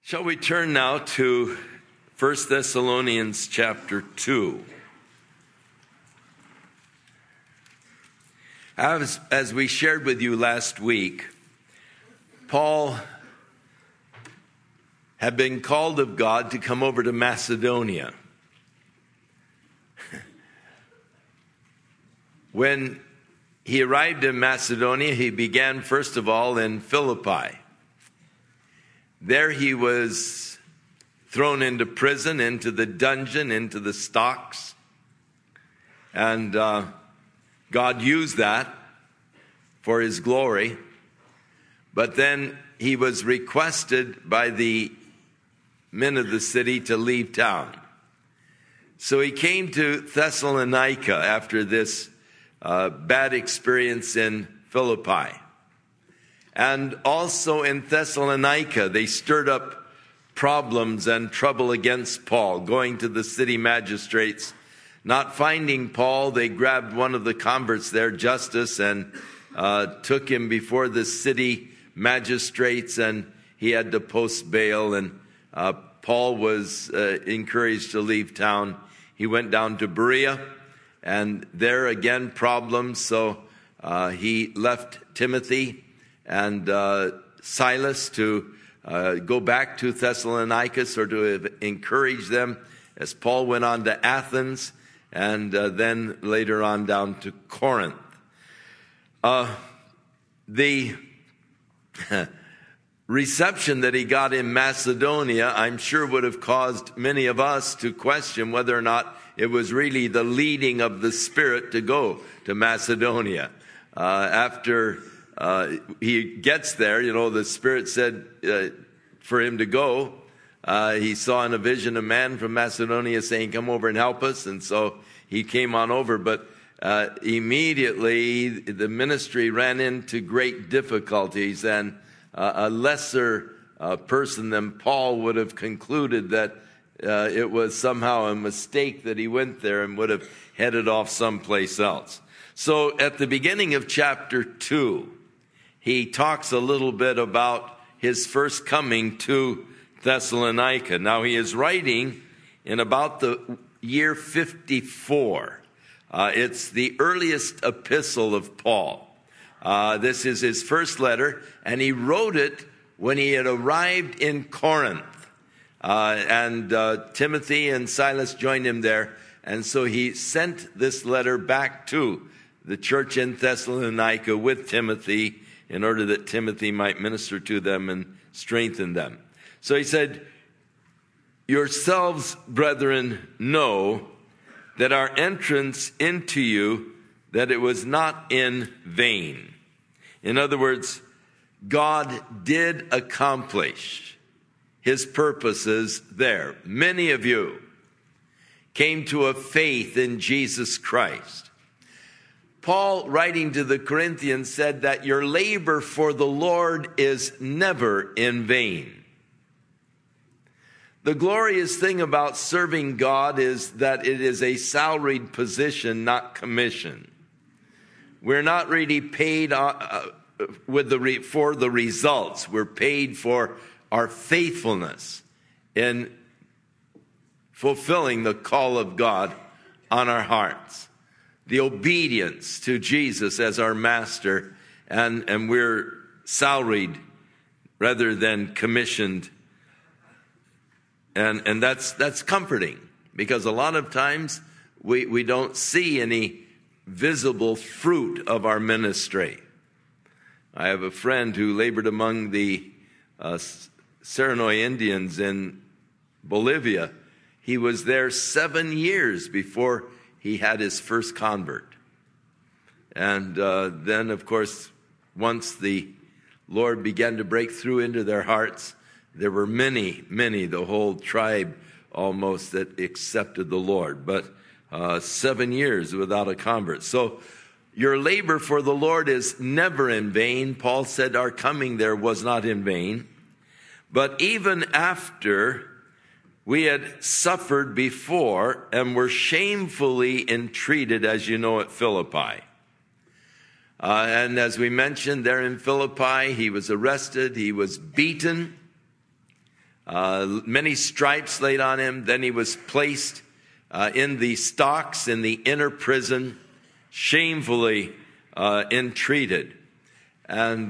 Shall we turn now to 1 Thessalonians chapter 2. As we shared with you last week, Paul had been called of God to come over to Macedonia. When he arrived in Macedonia, he began first of all in Philippi. There he was thrown into prison, into the dungeon, into the stocks. And God used that for his glory. But then he was requested by the men of the city to leave town. So he came to Thessalonica after this bad experience in Philippi. And also in Thessalonica, they stirred up problems and trouble against Paul, going to the city magistrates. Not finding Paul, they grabbed one of the converts there, Justus, and took him before the city magistrates, and he had to post bail. And Paul was encouraged to leave town. He went down to Berea, and there again problems. So he left Timothy and Silas to go back to Thessalonica, or to encourage them as Paul went on to Athens, and then later on down to Corinth. The reception that he got in Macedonia, I'm sure, would have caused many of us to question whether or not it was really the leading of the Spirit to go to Macedonia. After he gets there, the Spirit said for him to go. He saw in a vision a man from Macedonia saying, "Come over and help us." And so he came on over. But immediately the ministry ran into great difficulties, and a lesser person than Paul would have concluded that it was somehow a mistake that he went there and would have headed off someplace else. So at the beginning of chapter 2, he talks a little bit about his first coming to Thessalonica. Now he is writing in about the year 54. It's the earliest epistle of Paul. This is his first letter, and he wrote it when he had arrived in Corinth. And Timothy and Silas joined him there. And so he sent this letter back to the church in Thessalonica with Timothy, in order that Timothy might minister to them and strengthen them. So he said, "Yourselves, brethren, know that our entrance into you, that it was not in vain." In other words, God did accomplish his purposes there. Many of you came to a faith in Jesus Christ. Paul, writing to the Corinthians, said that your labor for the Lord is never in vain. The glorious thing about serving God is that it is a salaried position, not commission. We're not really paid for the results. We're paid for our faithfulness in fulfilling the call of God on our hearts. The obedience to Jesus as our master, and we're salaried rather than commissioned. And that's comforting, because a lot of times we don't see any visible fruit of our ministry. I have a friend who labored among the Serenoy Indians in Bolivia. He was there 7 years before he had his first convert. And then, of course, once the Lord began to break through into their hearts, there were many, the whole tribe almost, that accepted the Lord. But 7 years without a convert. So your labor for the Lord is never in vain. Paul said our coming there was not in vain. But even after we had suffered before and were shamefully entreated, as you know, at Philippi. And as we mentioned, there in Philippi, he was arrested, he was beaten, many stripes laid on him. Then he was placed in the stocks in the inner prison, shamefully entreated. And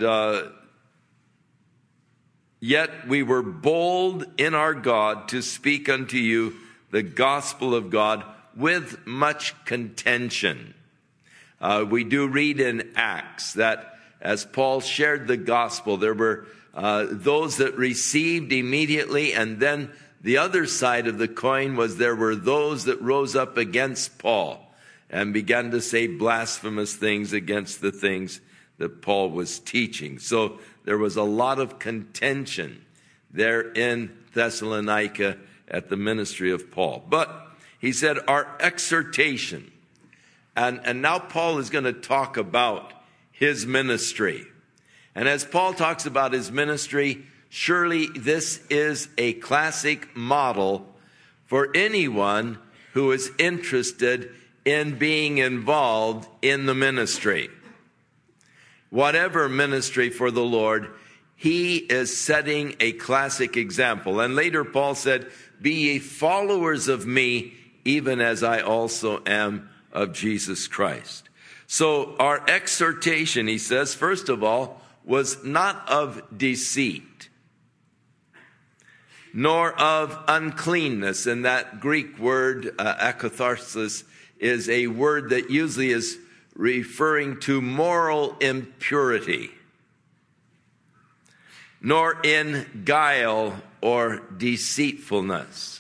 yet we were bold in our God to speak unto you the gospel of God with much contention. We do read in Acts that as Paul shared the gospel, there were those that received immediately, and then the other side of the coin was there were those that rose up against Paul and began to say blasphemous things against the things that Paul was teaching. So there was a lot of contention there in Thessalonica at the ministry of Paul. But he said, our exhortation, and now Paul is going to talk about his ministry. And as Paul talks about his ministry, surely this is a classic model for anyone who is interested in being involved in the ministry. Whatever ministry for the Lord, he is setting a classic example. And later Paul said, be ye followers of me, even as I also am of Jesus Christ. So our exhortation, he says, first of all, was not of deceit, nor of uncleanness. And that Greek word, akatharsis, is a word that usually is referring to moral impurity, nor in guile or deceitfulness.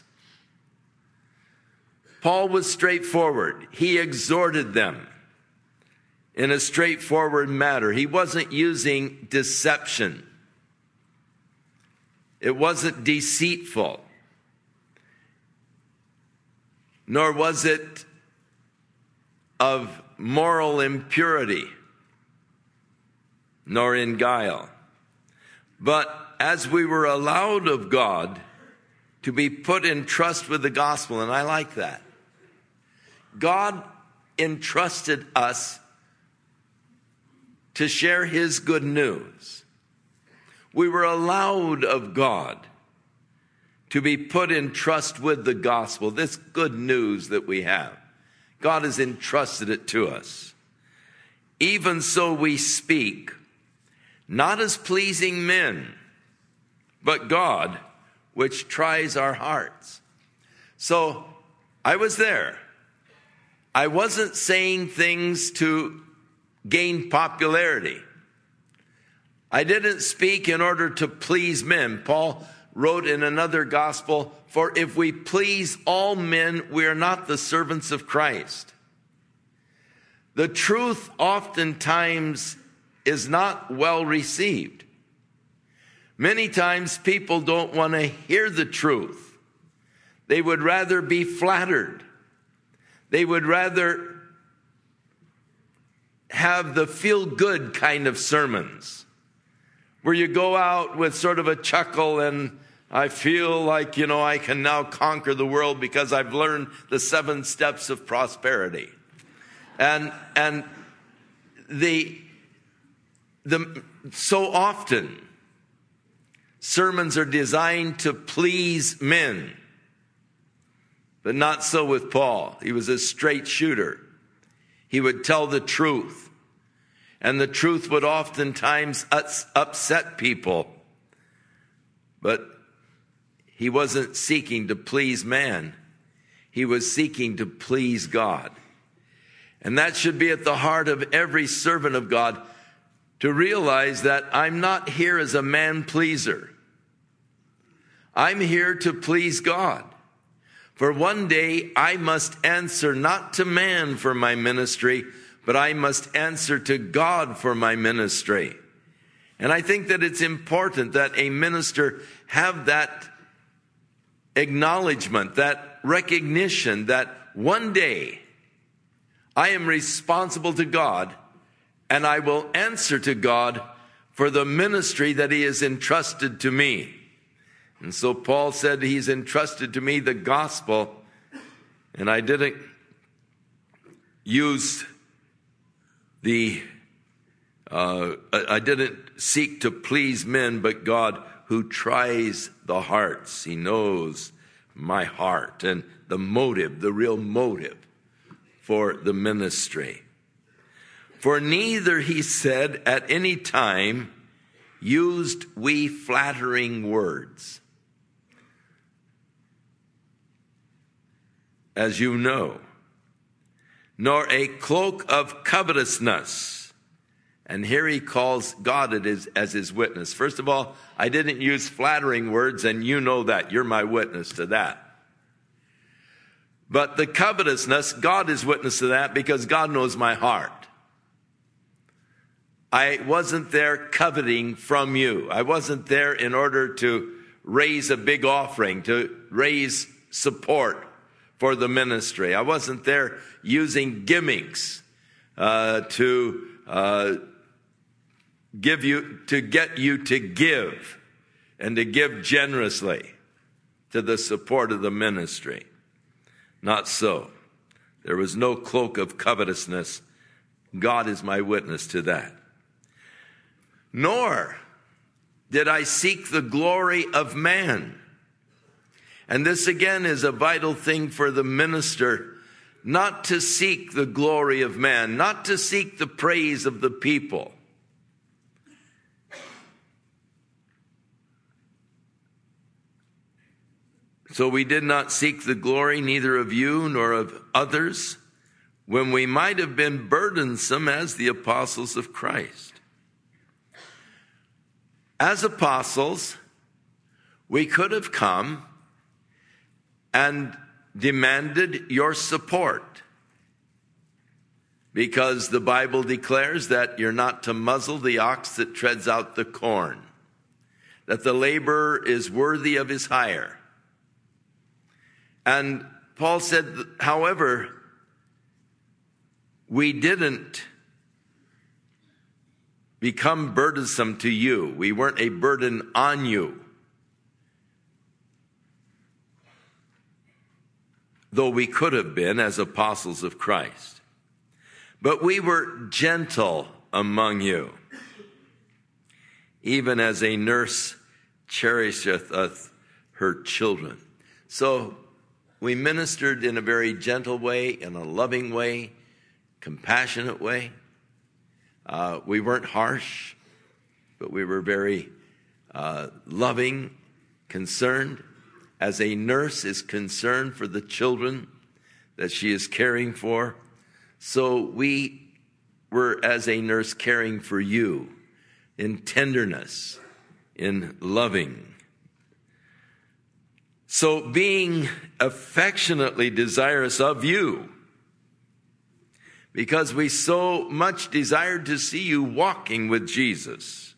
Paul was straightforward. He exhorted them in a straightforward manner. He wasn't using deception. It wasn't deceitful, nor was it of moral impurity, nor in guile. But as we were allowed of God to be put in trust with the gospel, and I like that, God entrusted us to share his good news. We were allowed of God to be put in trust with the gospel, this good news that we have. God has entrusted it to us. Even so we speak, not as pleasing men, but God, which tries our hearts. So I was there. I wasn't saying things to gain popularity. I didn't speak in order to please men. Paul wrote in another gospel, for if we please all men, we are not the servants of Christ. The truth oftentimes is not well received. Many times people don't want to hear the truth. They would rather be flattered. They would rather have the feel-good kind of sermons where you go out with sort of a chuckle and I feel like, I can now conquer the world because I've learned the 7 steps of prosperity. And so often sermons are designed to please men, but not so with Paul. He was a straight shooter. He would tell the truth, and the truth would oftentimes upset people, but he wasn't seeking to please man. He was seeking to please God. And that should be at the heart of every servant of God, to realize that I'm not here as a man pleaser. I'm here to please God. For one day I must answer not to man for my ministry, but I must answer to God for my ministry. And I think that it's important that a minister have that acknowledgement, that recognition that one day I am responsible to God, and I will answer to God for the ministry that he has entrusted to me. And so Paul said he's entrusted to me the gospel, and I didn't I didn't seek to please men, but God who tries the hearts. He knows my heart and the motive, the real motive for the ministry. For neither, he said, at any time used we flattering words, as you know, nor a cloak of covetousness. And here he calls God as his witness. First of all, I didn't use flattering words, and you know that. You're my witness to that. But the covetousness, God is witness to that because God knows my heart. I wasn't there coveting from you. I wasn't there in order to raise a big offering, to raise support for the ministry. I wasn't there using gimmicks to get you to give and to give generously to the support of the ministry. Not so. There was no cloak of covetousness. God is my witness to that. Nor did I seek the glory of man. And this again is a vital thing for the minister, not to seek the glory of man, not to seek the praise of the people. So we did not seek the glory neither of you nor of others, when we might have been burdensome as the apostles of Christ. As apostles, we could have come and demanded your support, because the Bible declares that you're not to muzzle the ox that treads out the corn, that the laborer is worthy of his hire. And Paul said, however, we didn't become burdensome to you. We weren't a burden on you. Though we could have been as apostles of Christ. But we were gentle among you, even as a nurse cherisheth her children. So we ministered in a very gentle way, in a loving way, compassionate way. We weren't harsh, but we were very loving, concerned, as a nurse is concerned for the children that she is caring for. So we were, as a nurse, caring for you in tenderness, in loving. So being affectionately desirous of you, because we so much desired to see you walking with Jesus,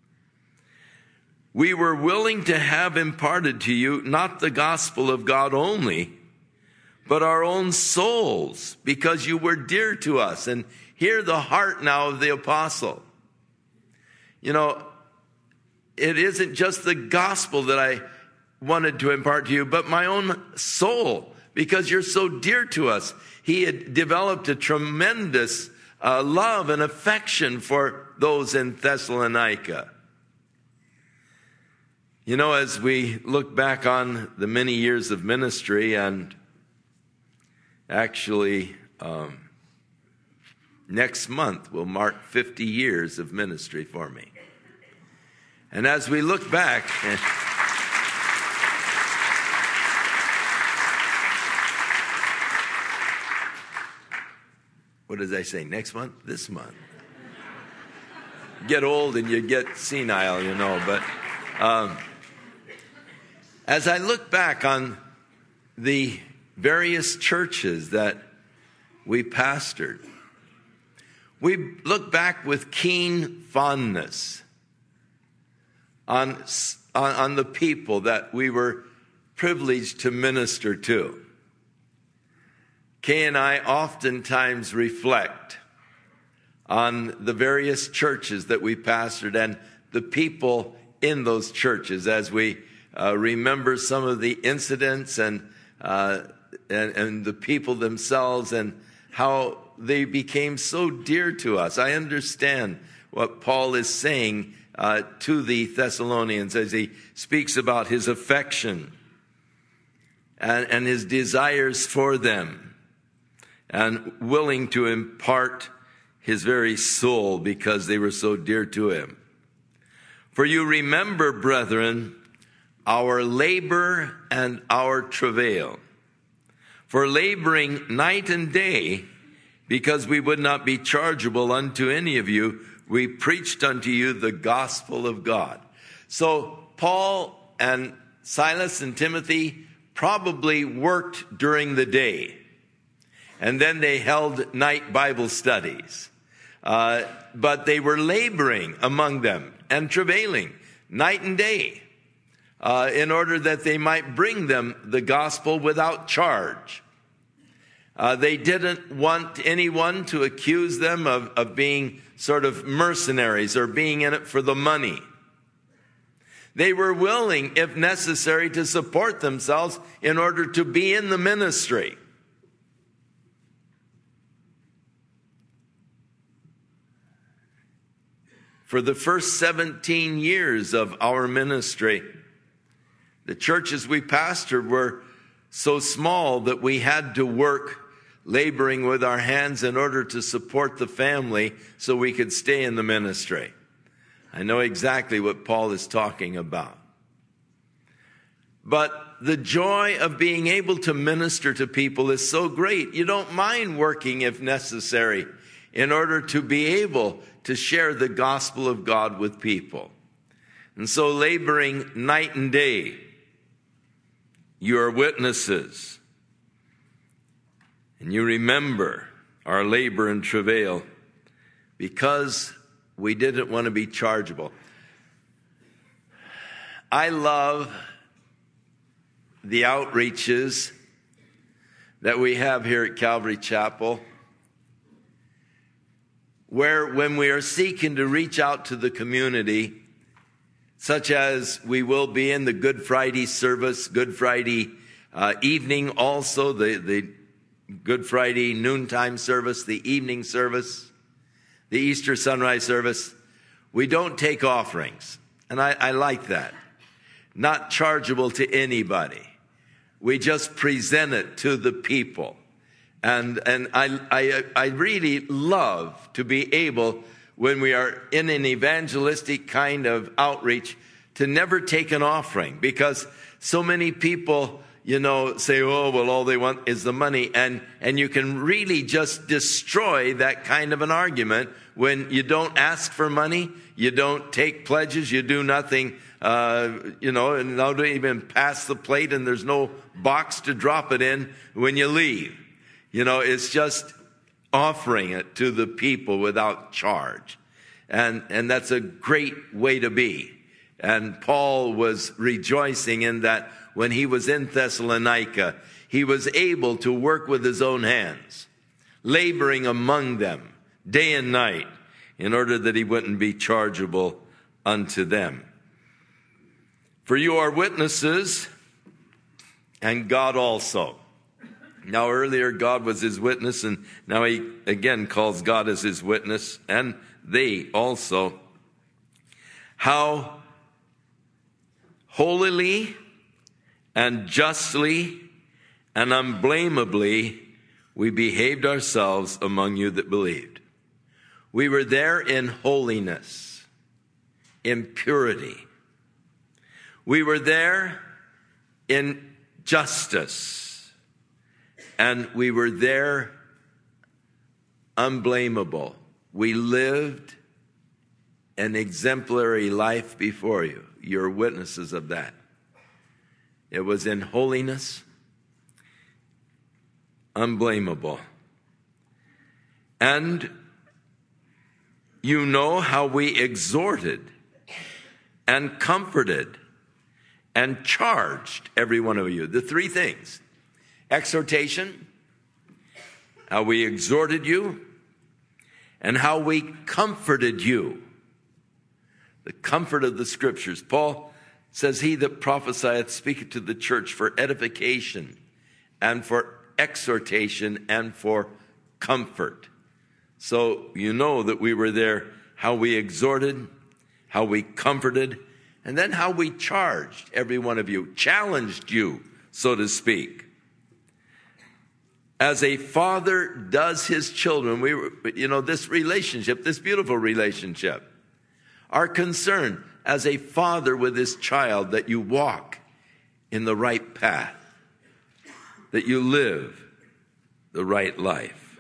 we were willing to have imparted to you not the gospel of God only, but our own souls, because you were dear to us. And hear the heart now of the apostle. You know, it isn't just the gospel that I wanted to impart to you, but my own soul, because you're so dear to us. He had developed a tremendous love and affection for those in Thessalonica. You know, as we look back on the many years of ministry, and actually next month will mark 50 years of ministry for me. And as we look back, what does I say? Next month? This month. Get old and you get senile, you know, but as I look back on the various churches that we pastored, we look back with keen fondness on the people that we were privileged to minister to. Kay and I oftentimes reflect on the various churches that we pastored and the people in those churches as we remember some of the incidents and the people themselves and how they became so dear to us. I understand what Paul is saying to the Thessalonians as he speaks about his affection and his desires for them, and willing to impart his very soul because they were so dear to him. For you remember, brethren, our labor and our travail, for laboring night and day, because we would not be chargeable unto any of you, we preached unto you the gospel of God. So Paul and Silas and Timothy probably worked during the day, and then they held night Bible studies. But they were laboring among them and travailing night and day in order that they might bring them the gospel without charge. They didn't want anyone to accuse them of being sort of mercenaries or being in it for the money. They were willing, if necessary, to support themselves in order to be in the ministry. For the first 17 years of our ministry, the churches we pastored were so small that we had to work laboring with our hands in order to support the family so we could stay in the ministry. I know exactly what Paul is talking about. But the joy of being able to minister to people is so great. You don't mind working if necessary in order to be able to share the gospel of God with people. And so laboring night and day, you are witnesses. And you remember our labor and travail because we didn't want to be chargeable. I love the outreaches that we have here at Calvary Chapel, where when we are seeking to reach out to the community, such as we will be in the Good Friday service, Good Friday evening also, the Good Friday noontime service, the evening service, the Easter sunrise service, we don't take offerings. And I like that. Not chargeable to anybody. We just present it to the people. And I really love to be able, when we are in an evangelistic kind of outreach, to never take an offering, because so many people, say, oh, well, all they want is the money. And you can really just destroy that kind of an argument when you don't ask for money, you don't take pledges, you do nothing, and don't even pass the plate, and there's no box to drop it in when you leave. It's just offering it to the people without charge. And that's a great way to be. And Paul was rejoicing in that when he was in Thessalonica, he was able to work with his own hands, laboring among them day and night in order that he wouldn't be chargeable unto them. For you are witnesses, and God also. Now earlier God was his witness, and now he again calls God as his witness, and they also, how holily and justly and unblameably we behaved ourselves among you that believed. We were there in holiness, in purity. We were there in justice, and we were there unblameable. We lived an exemplary life before you. You're witnesses of that. It was in holiness, unblameable. And you know how we exhorted and comforted and charged every one of you. The three things: exhortation, how we exhorted you, and how we comforted you. The comfort of the scriptures. Paul says, he that prophesieth speaketh to the church for edification and for exhortation and for comfort. So you know that we were there, how we exhorted, how we comforted, and then how we charged every one of you, challenged you, so to speak. As a father does his children, this relationship, this beautiful relationship, are concerned as a father with his child that you walk in the right path, that you live the right life.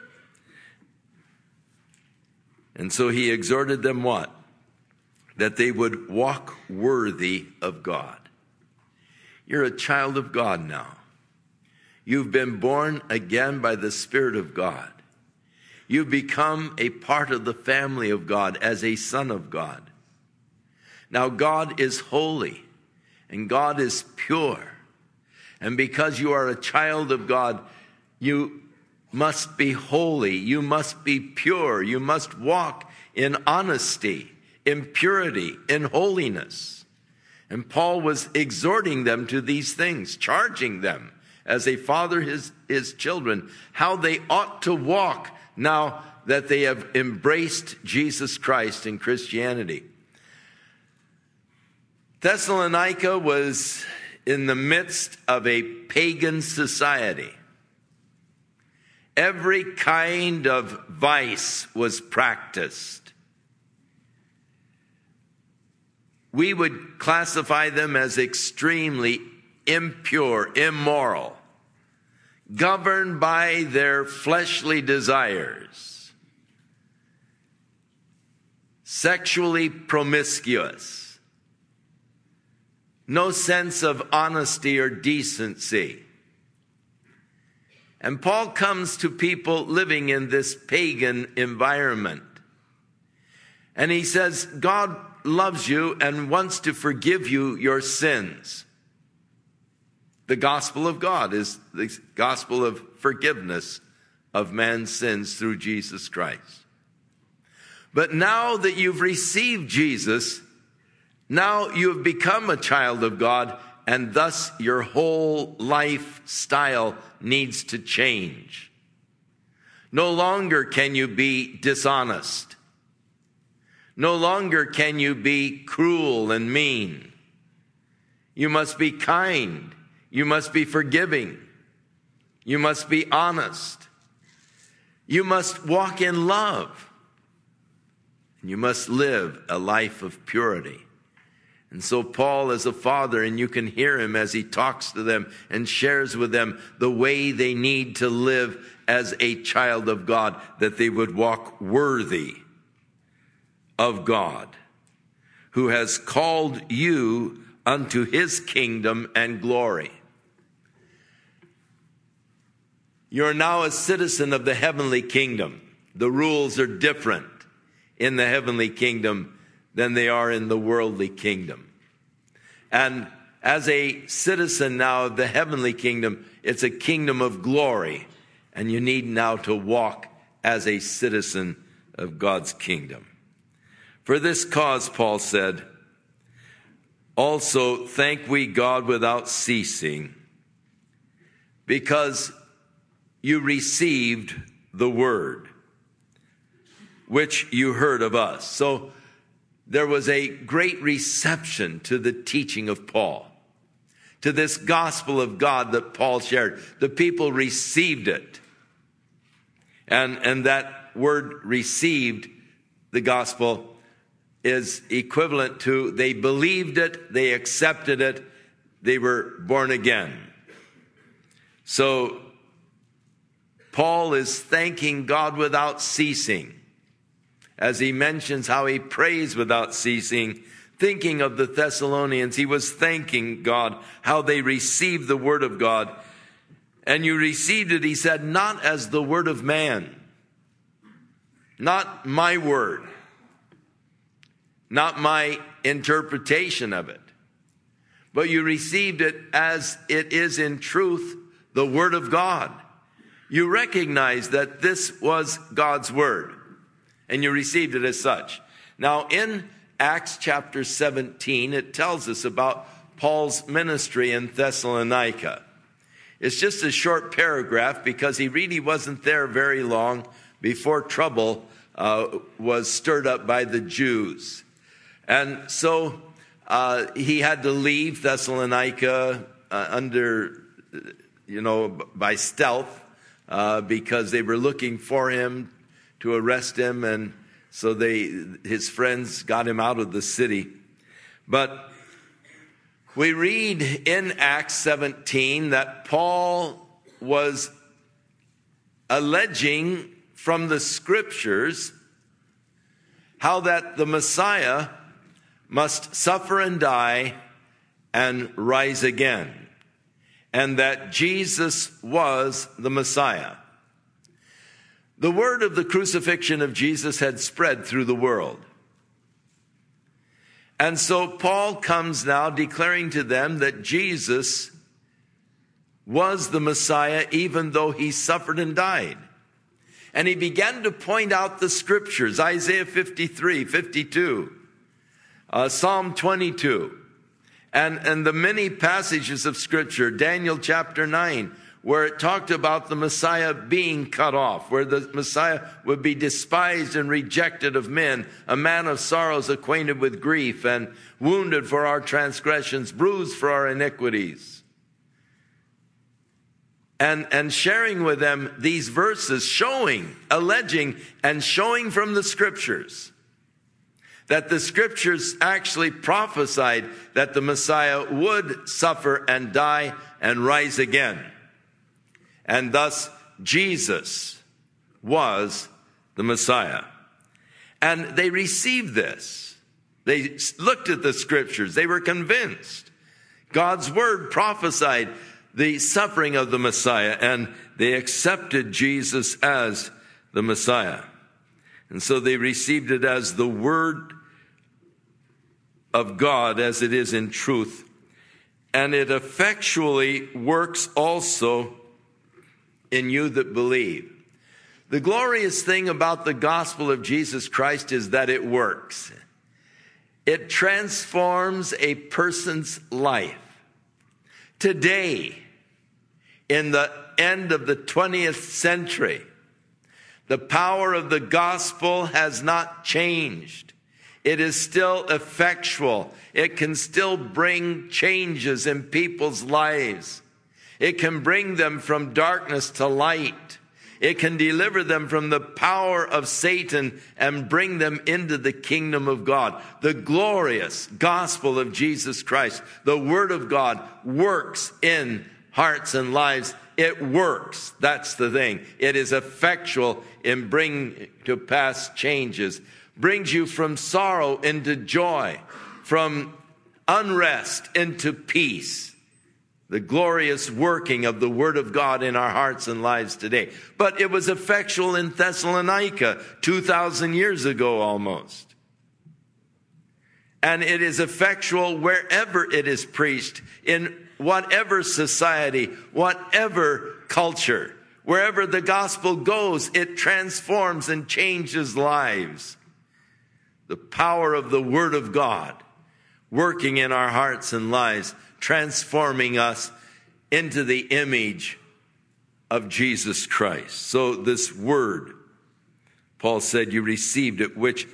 And so he exhorted them what? That they would walk worthy of God. You're a child of God now. You've been born again by the Spirit of God. You've become a part of the family of God as a son of God. Now God is holy and God is pure. And because you are a child of God, you must be holy. You must be pure. You must walk in honesty, in purity, in holiness. And Paul was exhorting them to these things, charging them as a father his children, how they ought to walk now that they have embraced Jesus Christ in Christianity. Thessalonica was in the midst of a pagan society. Every kind of vice was practiced. We would classify them as extremely impure, immoral, governed by their fleshly desires, sexually promiscuous, no sense of honesty or decency. And Paul comes to people living in this pagan environment. And he says, God loves you and wants to forgive you your sins. The gospel of God is the gospel of forgiveness of man's sins through Jesus Christ. But now that you've received Jesus, now you have become a child of God, and thus your whole lifestyle needs to change. No longer can you be dishonest. No longer can you be cruel and mean. You must be kind. You must be forgiving. You must be honest. You must walk in love. You must live a life of purity. And so Paul is a father, and you can hear him as he talks to them and shares with them the way they need to live as a child of God, that they would walk worthy of God, who has called you unto his kingdom and glory. You're now a citizen of the heavenly kingdom. The rules are different in the heavenly kingdom than they are in the worldly kingdom. And as a citizen now of the heavenly kingdom, it's a kingdom of glory. And you need now to walk as a citizen of God's kingdom. For this cause, Paul said, also thank we God without ceasing, because you received the word which you heard of us. So there was a great reception to the teaching of Paul, to this gospel of God that Paul shared. The people received it. And that word received, the gospel, is equivalent to they believed it, they accepted it, they were born again. So Paul is thanking God without ceasing, as he mentions how he prays without ceasing. Thinking of the Thessalonians, he was thanking God, how they received the word of God. And you received it, he said, not as the word of man, not my word, not my interpretation of it, but you received it as it is in truth, the word of God. You recognize that this was God's word, and you received it as such. Now, in Acts chapter 17, it tells us about Paul's ministry in Thessalonica. It's just a short paragraph because he really wasn't there very long before trouble was stirred up by the Jews. And so he had to leave Thessalonica by stealth because they were looking for him to arrest him. And so his friends got him out of the city. But we read in Acts 17 that Paul was alleging from the scriptures how that the Messiah must suffer and die and rise again, and that Jesus was the Messiah. The word of the crucifixion of Jesus had spread through the world. And so Paul comes now declaring to them that Jesus was the Messiah, even though he suffered and died. And he began to point out the scriptures, Isaiah 53, 52, Psalm 22, and the many passages of scripture, Daniel chapter 9, where it talked about the Messiah being cut off, where the Messiah would be despised and rejected of men, a man of sorrows, acquainted with grief, and wounded for our transgressions, bruised for our iniquities. And sharing with them these verses, alleging and showing from the scriptures that the scriptures actually prophesied that the Messiah would suffer and die and rise again. And thus, Jesus was the Messiah. And they received this. They looked at the scriptures. They were convinced. God's word prophesied the suffering of the Messiah, and they accepted Jesus as the Messiah. And so they received it as the word of God as it is in truth. And it effectually works also in you that believe. The glorious thing about the gospel of Jesus Christ is that it works. It transforms a person's life. Today, in the end of the 20th century, the power of the gospel has not changed. It is still effectual. It can still bring changes in people's lives. It can bring them from darkness to light. It can deliver them from the power of Satan and bring them into the kingdom of God. The glorious gospel of Jesus Christ, the word of God, works in hearts and lives. It works. That's the thing. It is effectual in bringing to pass changes. Brings you from sorrow into joy, from unrest into peace. The glorious working of the word of God in our hearts and lives today. But it was effectual in Thessalonica 2,000 years ago almost. And it is effectual wherever it is preached, in whatever society, whatever culture, wherever the gospel goes, it transforms and changes lives. The power of the word of God working in our hearts and lives, transforming us into the image of Jesus Christ. So this word, Paul said, you received it, which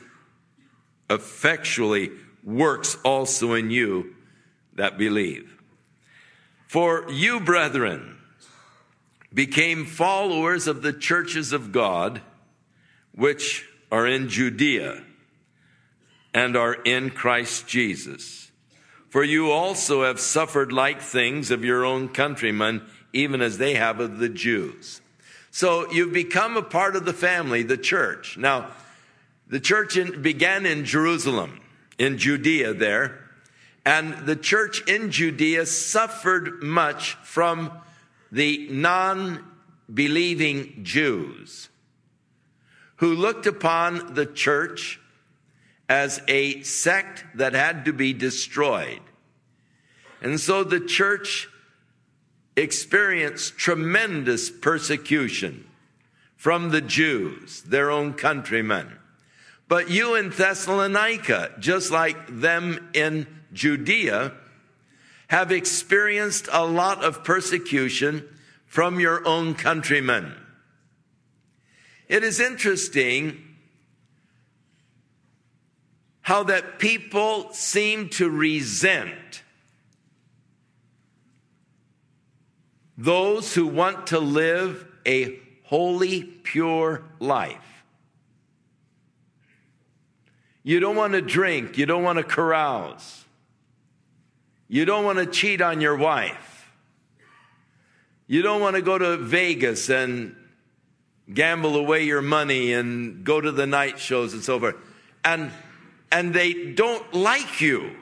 effectually works also in you that believe. For you, brethren, became followers of the churches of God, which are in Judea and are in Christ Jesus. For you also have suffered like things of your own countrymen, even as they have of the Jews. So you've become a part of the family, the church. Now, the church began in Jerusalem, in Judea there. And the church in Judea suffered much from the non-believing Jews who looked upon the church as a sect that had to be destroyed. And so the church experienced tremendous persecution from the Jews, their own countrymen. But you in Thessalonica, just like them in Judea, have experienced a lot of persecution from your own countrymen. It is interesting how that people seem to resent those who want to live a holy, pure life. You don't want to drink. You don't want to carouse. You don't want to cheat on your wife. You don't want to go to Vegas and gamble away your money and go to the night shows and so forth. And they don't like you.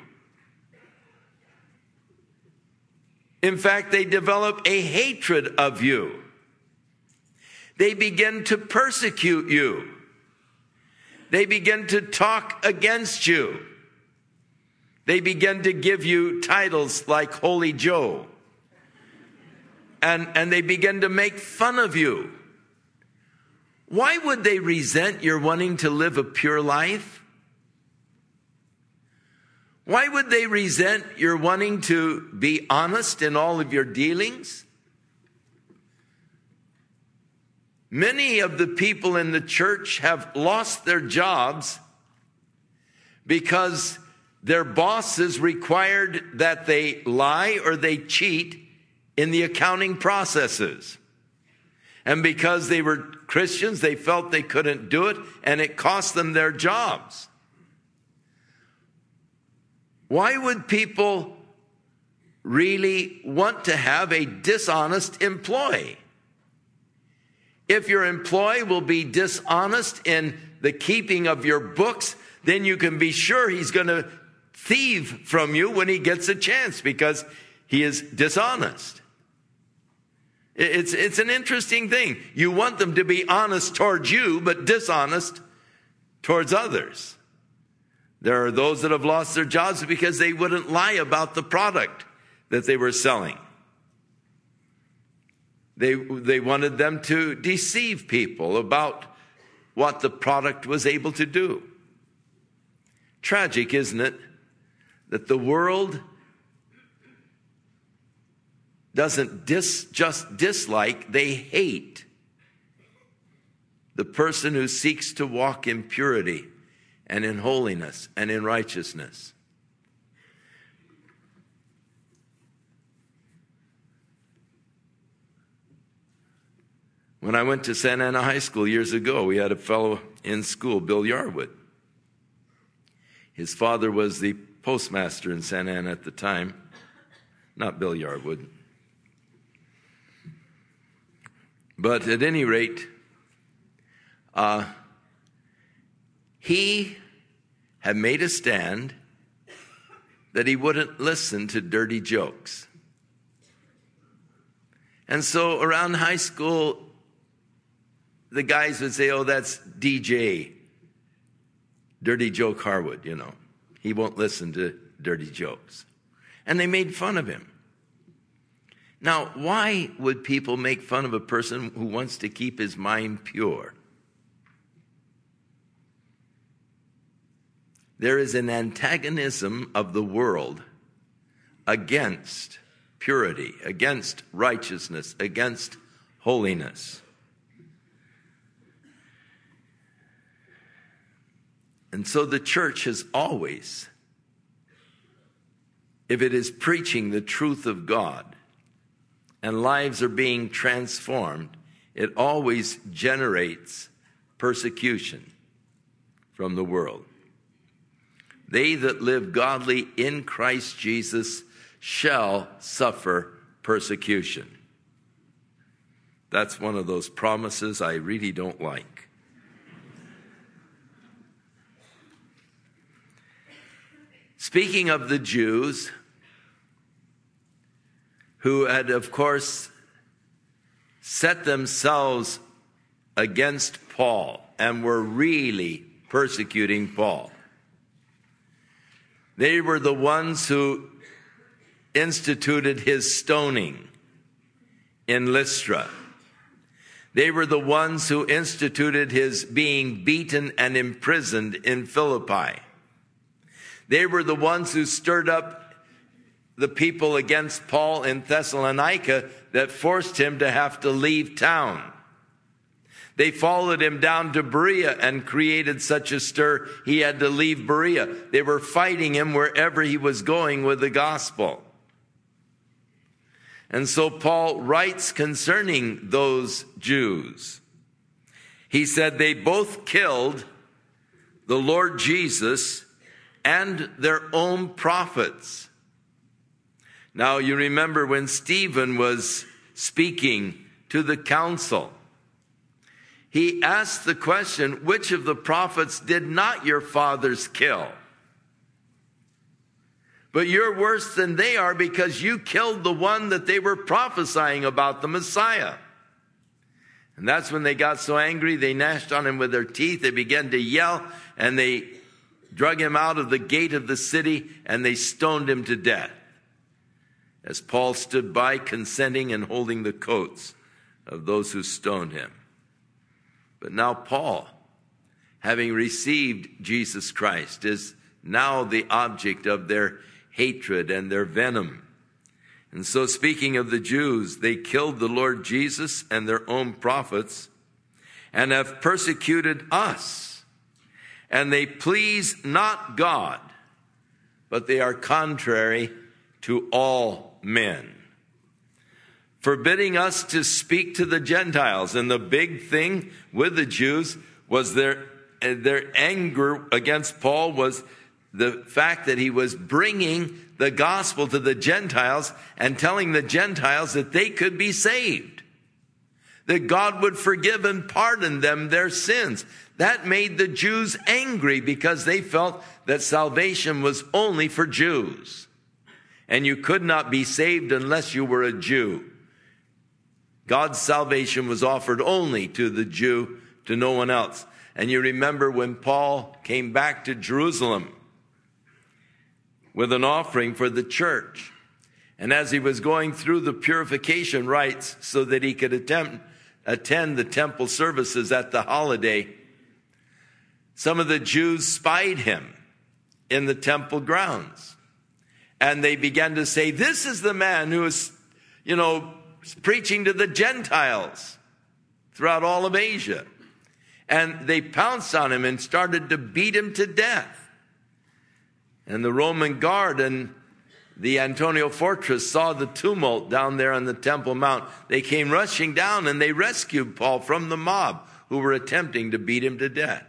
In fact, they develop a hatred of you. They begin to persecute you. They begin to talk against you. They begin to give you titles like Holy Joe. And they begin to make fun of you. Why would they resent your wanting to live a pure life? Why would they resent your wanting to be honest in all of your dealings? Many of the people in the church have lost their jobs because their bosses required that they lie or they cheat in the accounting processes. And because they were Christians, they felt they couldn't do it, and it cost them their jobs. Why would people really want to have a dishonest employee? If your employee will be dishonest in the keeping of your books, then you can be sure he's going to thieve from you when he gets a chance because he is dishonest. It's an interesting thing. You want them to be honest towards you, but dishonest towards others. There are those that have lost their jobs because they wouldn't lie about the product that they were selling. They wanted them to deceive people about what the product was able to do. Tragic, isn't it, that the world doesn't just dislike, they hate the person who seeks to walk in purity and in holiness and in righteousness. When I went to Santa Ana High School years ago, we had a fellow in school, Bill Yarwood. His father was the postmaster in Santa Ana at the time. Not Bill Yarwood. But at any rate, he had made a stand that he wouldn't listen to dirty jokes. And so around high school, the guys would say, oh, that's DJ, Dirty Joke Harwood, you know. He won't listen to dirty jokes. And they made fun of him. Now, why would people make fun of a person who wants to keep his mind pure? There is an antagonism of the world against purity, against righteousness, against holiness. And so the church has always, if it is preaching the truth of God and lives are being transformed, it always generates persecution from the world. They that live godly in Christ Jesus shall suffer persecution. That's one of those promises I really don't like. Speaking of the Jews, who had, of course, set themselves against Paul and were really persecuting Paul. They were the ones who instituted his stoning in Lystra. They were the ones who instituted his being beaten and imprisoned in Philippi. They were the ones who stirred up the people against Paul in Thessalonica that forced him to have to leave town. They followed him down to Berea and created such a stir he had to leave Berea. They were fighting him wherever he was going with the gospel. And so Paul writes concerning those Jews. He said they both killed the Lord Jesus and their own prophets. Now you remember when Stephen was speaking to the council, he asked the question, which of the prophets did not your fathers kill? But you're worse than they are because you killed the one that they were prophesying about, the Messiah. And that's when they got so angry, they gnashed on him with their teeth. They began to yell, and they drug him out of the gate of the city, and they stoned him to death, as Paul stood by, consenting and holding the coats of those who stoned him. But now Paul, having received Jesus Christ, is now the object of their hatred and their venom. And so, speaking of the Jews, they killed the Lord Jesus and their own prophets and have persecuted us. And they please not God, but they are contrary to all men, forbidding us to speak to the Gentiles. And the big thing with the Jews was their anger against Paul was the fact that he was bringing the gospel to the Gentiles and telling the Gentiles that they could be saved, that God would forgive and pardon them their sins. That made the Jews angry because they felt that salvation was only for Jews, and you could not be saved unless you were a Jew. God's salvation was offered only to the Jew, to no one else. And you remember when Paul came back to Jerusalem with an offering for the church, and as he was going through the purification rites so that he could attend the temple services at the holiday, some of the Jews spied him in the temple grounds. And they began to say, this is the man who is, preaching to the Gentiles throughout all of Asia. And they pounced on him and started to beat him to death. And the Roman guard and the Antonia fortress saw the tumult down there on the Temple Mount. They came rushing down and they rescued Paul from the mob who were attempting to beat him to death.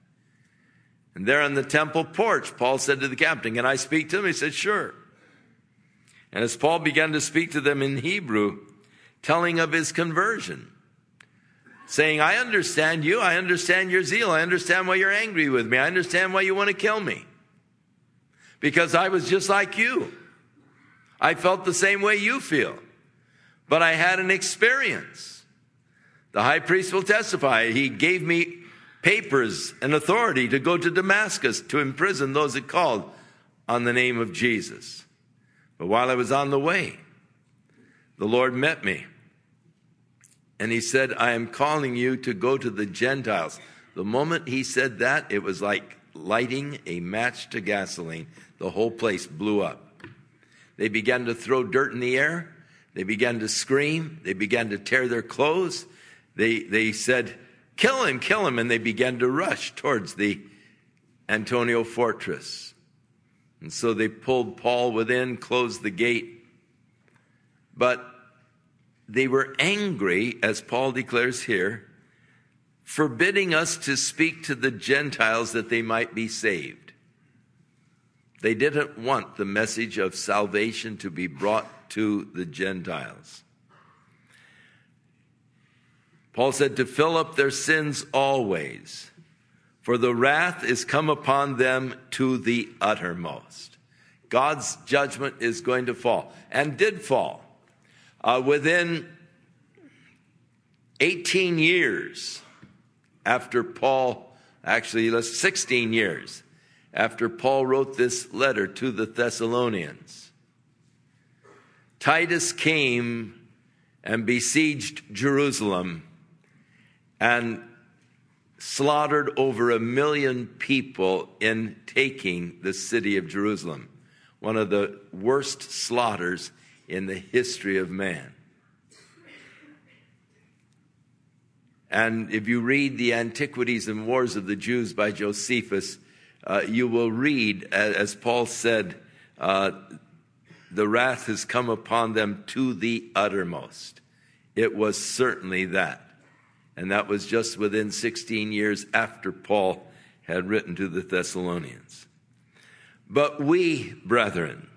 And there on the temple porch, Paul said to the captain, can I speak to him? He said, sure. And as Paul began to speak to them in Hebrew, telling of his conversion, saying, I understand you, I understand your zeal, I understand why you're angry with me, I understand why you want to kill me. Because I was just like you. I felt the same way you feel. But I had an experience. The high priest will testify. He gave me papers and authority to go to Damascus to imprison those that called on the name of Jesus. But while I was on the way, the Lord met me. And he said, I am calling you to go to the Gentiles. The moment he said that, it was like lighting a match to gasoline. The whole place blew up. They began to throw dirt in the air. They began to scream. They began to tear their clothes. They said, kill him. And they began to rush towards the Antonia fortress. And so they pulled Paul within, closed the gate. But they were angry, as Paul declares here, forbidding us to speak to the Gentiles that they might be saved. They didn't want the message of salvation to be brought to the Gentiles. Paul said to fill up their sins always, for the wrath is come upon them to the uttermost. God's judgment is going to fall, and did fall. Within 18 years after Paul, 16 years after Paul wrote this letter to the Thessalonians, Titus came and besieged Jerusalem and slaughtered over 1 million people in taking the city of Jerusalem. One of the worst slaughters in the history of man. And if you read the Antiquities and Wars of the Jews by Josephus, you will read, as Paul said, the wrath has come upon them to the uttermost. It was certainly that. And that was just within 16 years after Paul had written to the Thessalonians. But we, brethren,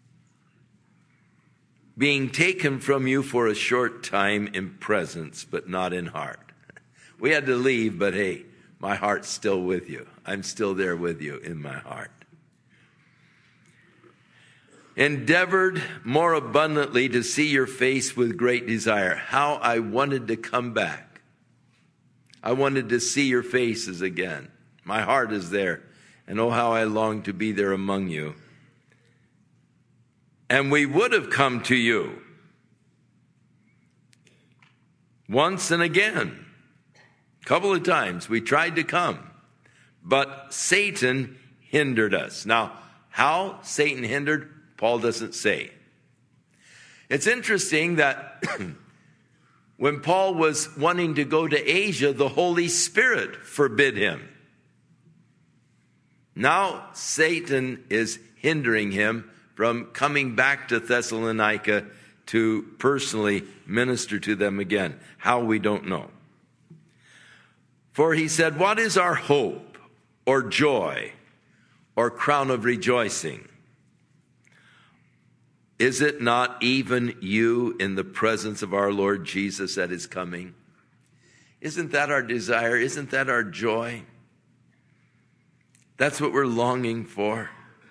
being taken from you for a short time in presence, but not in heart. We had to leave, but hey, my heart's still with you. I'm still there with you in my heart. Endeavored more abundantly to see your face with great desire. How I wanted to come back. I wanted to see your faces again. My heart is there, and oh, how I long to be there among you. And we would have come to you once and again. A couple of times we tried to come, but Satan hindered us. Now, how Satan hindered, Paul doesn't say. It's interesting that when Paul was wanting to go to Asia, the Holy Spirit forbid him. Now Satan is hindering him from coming back to Thessalonica to personally minister to them again. How, we don't know. For he said, what is our hope or joy or crown of rejoicing? Is it not even you in the presence of our Lord Jesus at his coming? Isn't that our desire? Isn't that our joy? That's what we're longing for.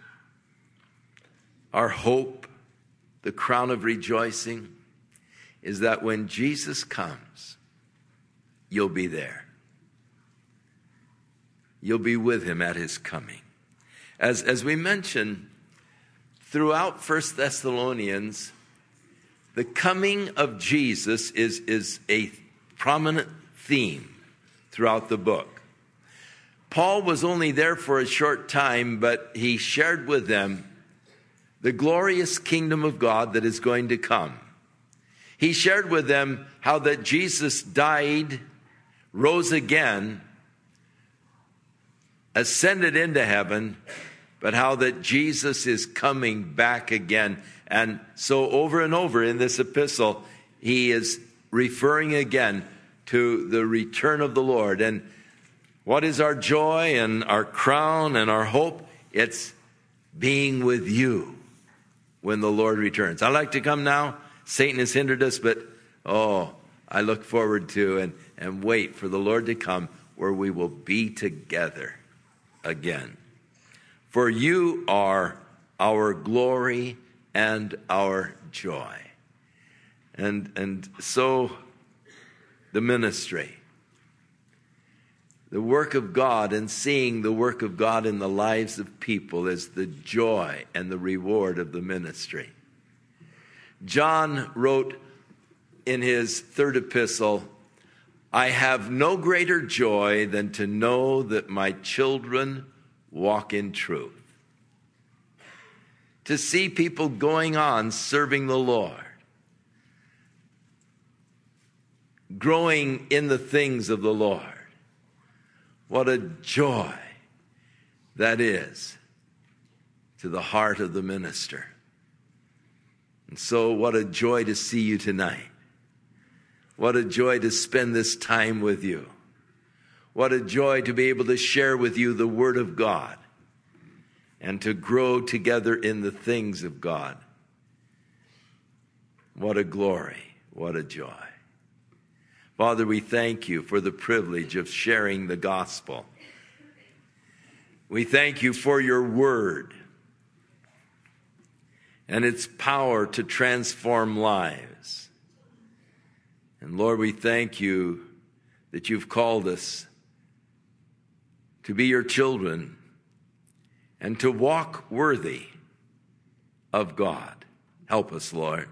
Our hope, the crown of rejoicing, is that when Jesus comes, you'll be there. You'll be with him at his coming. As we mentioned, throughout 1 Thessalonians, the coming of Jesus is a prominent theme throughout the book. Paul was only there for a short time, but he shared with them the glorious kingdom of God that is going to come. He shared with them how that Jesus died, rose again, ascended into heaven, but how that Jesus is coming back again. And so over and over in this epistle, he is referring again to the return of the Lord. And what is our joy and our crown and our hope? It's being with you when the Lord returns. I like to come now. Satan has hindered us, but I look forward to and wait for the Lord to come where we will be together again. For you are our glory and our joy. And so the ministry, the work of God and seeing the work of God in the lives of people is the joy and the reward of the ministry. John wrote in his third epistle, I have no greater joy than to know that my children walk in truth. To see people going on serving the Lord, growing in the things of the Lord. What a joy that is to the heart of the minister. And so what a joy to see you tonight. What a joy to spend this time with you. What a joy to be able to share with you the Word of God and to grow together in the things of God. What a glory. What a joy. Father, we thank you for the privilege of sharing the gospel. We thank you for your word and its power to transform lives. And Lord, we thank you that you've called us to be your children and to walk worthy of God. Help us, Lord.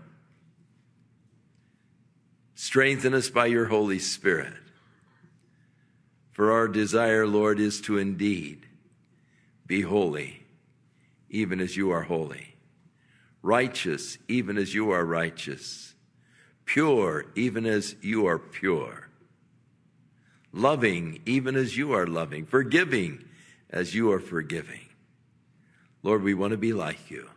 Strengthen us by your Holy Spirit. For our desire, Lord, is to indeed be holy, even as you are holy. Righteous, even as you are righteous. Pure, even as you are pure. loving even as you are loving, forgiving as you are forgiving. Lord, we want to be like you.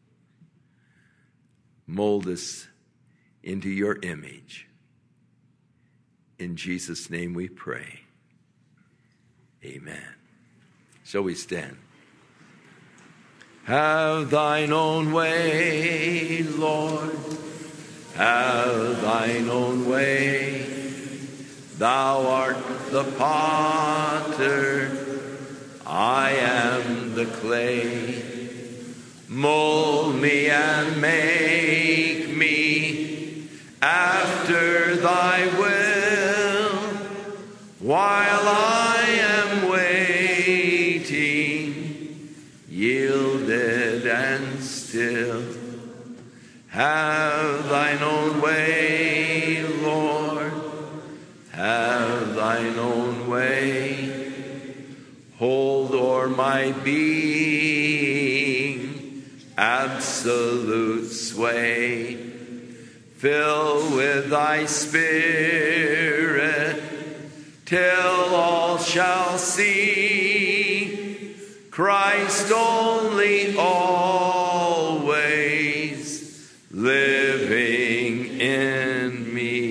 Mold us into your image. In Jesus' name we pray. Amen. Shall we stand? Have thine own way, Lord. Have thine own way. Thou art the potter, I am the clay. Mold me and make me after thy will, while I am waiting, yielded and still. Have thine own way, Lord, have thine own way. Hold o'er my being absolute sway. Fill with thy Spirit till all shall see Christ only always living in me.